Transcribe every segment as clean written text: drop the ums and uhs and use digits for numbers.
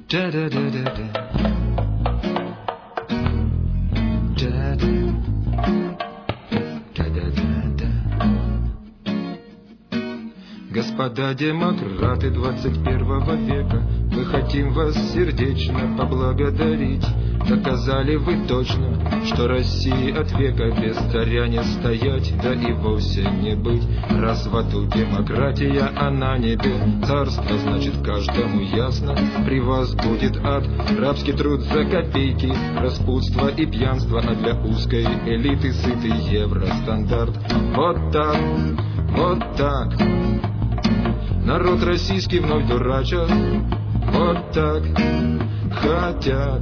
Да-да-да-да-да. Господа демократы 21 века, мы хотим вас сердечно поблагодарить. Доказали вы точно, что России от века без царя не стоять, да и вовсе не быть. Раз в аду демократия, а на небе царство, значит каждому ясно, при вас будет ад. Рабский труд за копейки, распутство и пьянство, а для узкой элиты сытый евростандарт. Вот так, вот так. Народ российский вновь дурачат, вот так хотят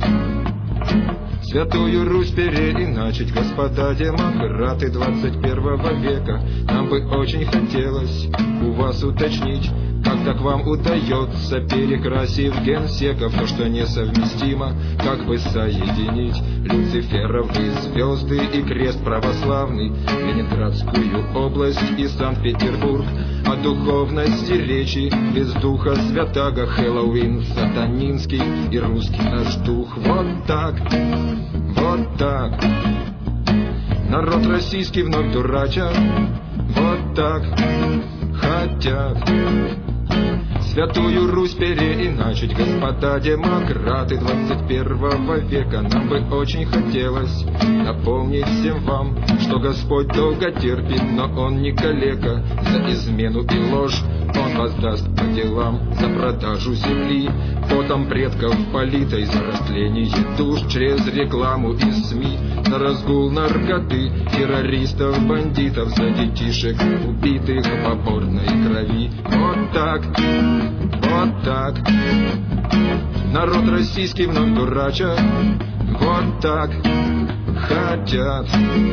Святую Русь переиначить. Господа демократы 21 века, нам бы очень хотелось у вас уточнить, как так вам удается, перекрасив генсеков, то, что несовместимо, как бы соединить люциферовые звезды и крест православный, Ленинградскую область и Санкт-Петербург. О духовности речи без духа святаго, Хэллоуин сатанинский и русский наш дух. Вот так, вот так. Народ российский вновь дурачат, вот так хотят Святую Русь переиначить. Господа демократы 21 века, нам бы очень хотелось напомнить всем вам, что Господь долго терпит, но Он не калека. За измену и ложь Он воздаст по делам, за продажу земли потом предков политой, за растление душ через рекламу и СМИ, за разгул наркоты, террористов, бандитов, за детишек убитых в абортной крови. Вот так, вот так. Народ российский вновь дурачат, вот так хотят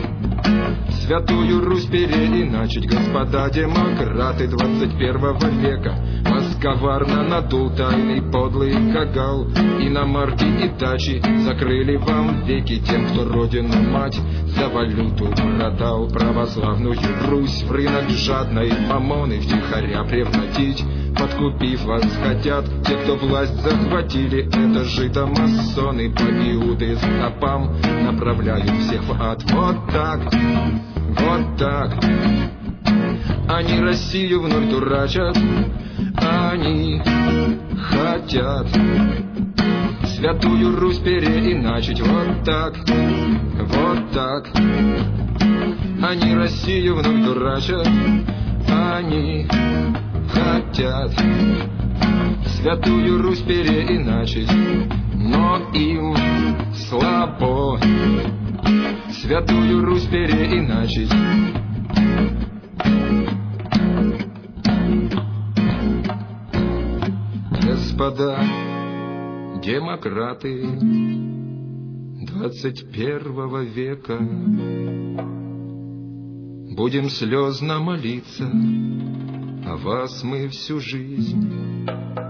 Святую Русь переиначить. Господа демократы 21 века, вас коварно надул тайный подлый кагал. Иномарки и дачи закрыли вам веки тем, кто родину мать за валюту продал. Православную Русь в рынок жадной мамоны втихаря превратить. Подкупив вас хотят те, кто власть захватили, это жито масоны по Иуды стопам направляют всех в ад. Вот так, вот так. Они Россию вновь дурачат, они хотят Святую Русь переиначить. Вот так, вот так. Они Россию вновь дурачат, они хотят Святую Русь переиначить, но им слабо Святую Русь переиначить. Господа демократы 21 века, будем слезно молиться о вас мы всю жизнь.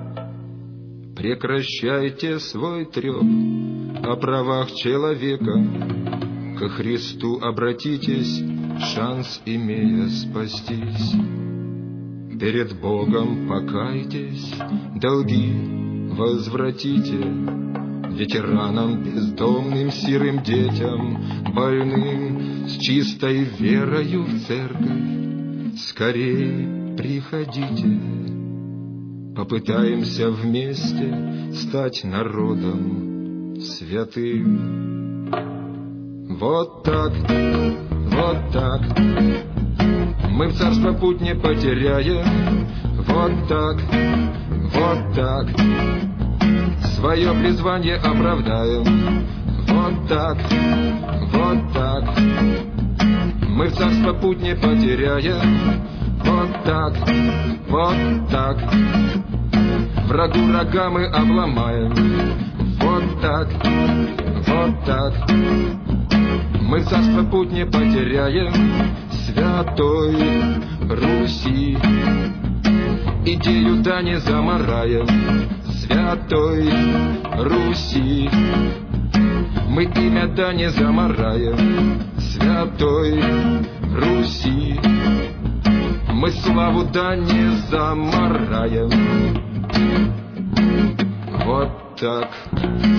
Прекращайте свой треп о правах человека, ко Христу обратитесь, шанс имея спастись. Перед Богом покайтесь, долги возвратите ветеранам, бездомным, сирым детям, больным, с чистой верою в церковь. Скорей приходите, попытаемся вместе стать народом святым. Вот так, вот так. Мы в царство путь не потеряем. Вот так, вот так. Свое призвание оправдаем. Вот так, вот так. Мы в царство путь не потеряем. Вот так, вот так. Врагу рога мы обломаем. Вот так, вот так. Мы в царство путь не потеряем. Святой Руси идею да не замараем. Святой Руси мы имя да не замараем. Святой Руси мы славу да не замараем. Вот так.